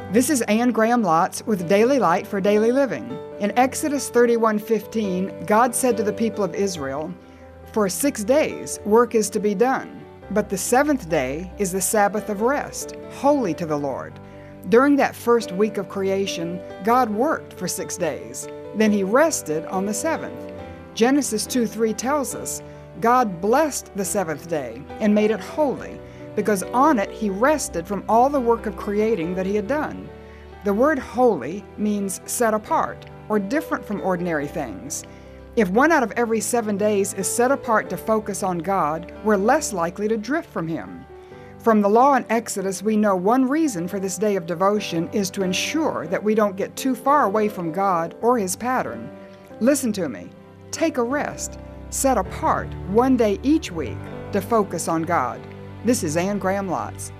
This is Anne Graham Lotz with Daily Light for Daily Living. In Exodus 31:15, God said to the people of Israel, "For 6 days work is to be done, but the seventh day is the Sabbath of rest, holy to the Lord." During that first week of creation, God worked for 6 days. Then He rested on the seventh. Genesis 2:3 tells us, God blessed the seventh day and made it holy, because on it He rested from all the work of creating that He had done. The word holy means set apart or different from ordinary things. If 1 out of every 7 days is set apart to focus on God, we're less likely to drift from Him. From the law in Exodus, we know one reason for this day of devotion is to ensure that we don't get too far away from God or His pattern. Listen to me. Take a rest. Set apart 1 day each week to focus on God. This is Anne Graham Lotz.